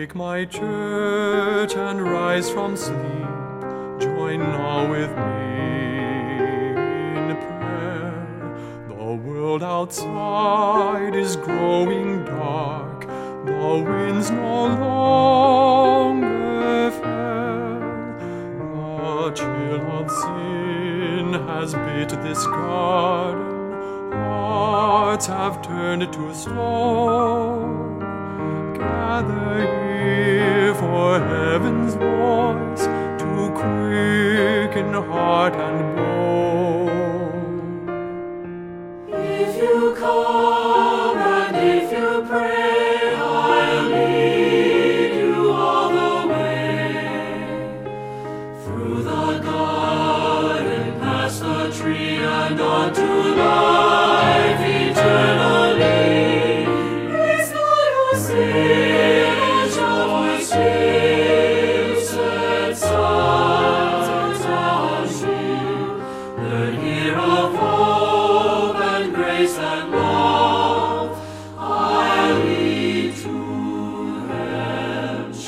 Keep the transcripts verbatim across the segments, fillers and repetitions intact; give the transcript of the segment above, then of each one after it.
Awake, my church, and rise from sleep. Join now with me in prayer. The world outside is growing dark. The winds no longer fair. The chill of sin has bit this garden. Hearts have turned to stone. Gather here for heaven's voice to quicken heart and bone. If you come and if you pray, I'll lead you all the way. Through the garden, past the tree, and on to life eternally. Is not your sin, shall my sins set sight on you. Learn here of hope and grace and love. I'll lead to heaven's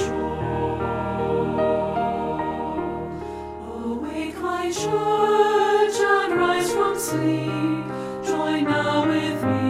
shore. Awake, my church, and rise from sleep. Join now with me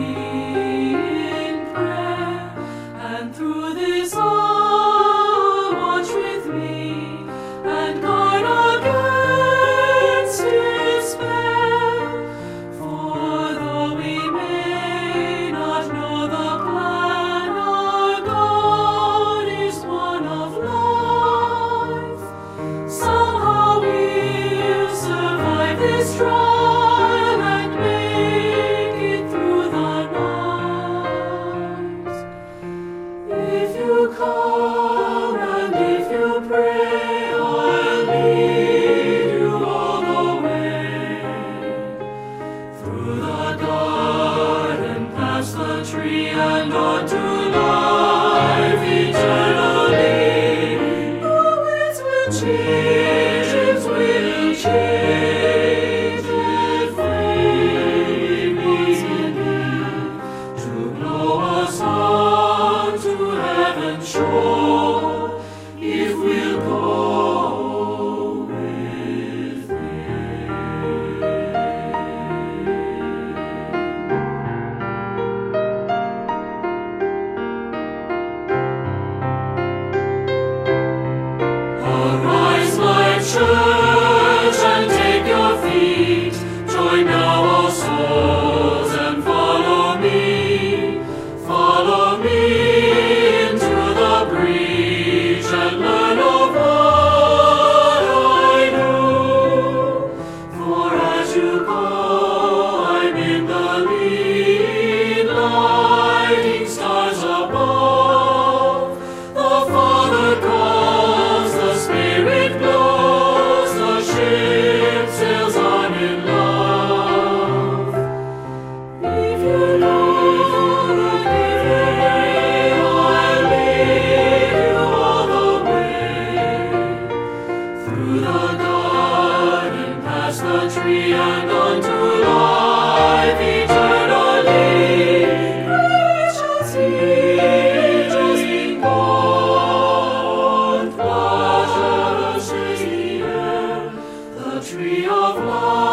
in prayer, and through this hour watch with me, and guard against despair. For though we may not know the plan, our God is one of life. Somehow we'll survive this trial and make it through the night. If you come and if you pray, I'll lead you all the way. Through the garden, past the tree, and on to life eternally. The winds will change, ships will change, if we believe, to blow us on to heaven's shore, if we'll go with Him. Arise, my church, and take your feet. Join now, all souls, and follow me. Follow me into the breach, and learn of what I do. For as you go, I'm in the lead, lighting stars above. The Father calls, the Spirit blows, the ship sails on in love. If you love and if you pray, I'll lead you all the way. Through the garden, past the tree, and on to life eternally. Gracious angels in God, pleasures is the air, the tree of life.